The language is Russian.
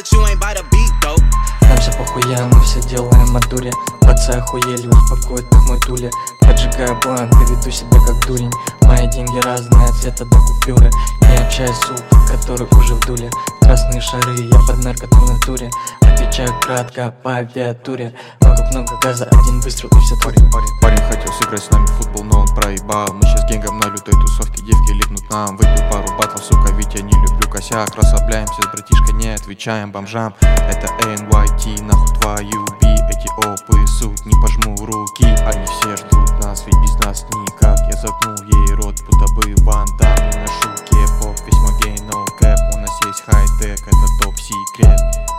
but you ain't by the beat, though. Нам все похуя, мы все делаем от дури. Пацы охуели, успокоит их мой тули. Поджигаю бланк и веду себя как дурень. Мои деньги разные, от цвета до купюры. Не общаюсь с сук, который уже в дуле. Красные шары, я под наркотой в натуре. Отвечаю кратко по авиатуре. Много газа, один выстрел и все творим. Парень хотел сыграть с нами в футбол, но он проебал. Мы сейчас генгом на лютой тусовке, девки липнут нам. Выпью пару батлов, сука, ведь я не люблю косяк. Расслабляемся с братишкой, не отвечаем бомжам. Это NYT, нахуй твою би. Эти опы, суть, не пожму руки. Они все ждут нас, ведь без нас никак. Я заткнул ей рот, будто бы Ван Дам. Не ношу кепок, весь мой гей, no cap. У нас есть хай-тек, это топ-секрет.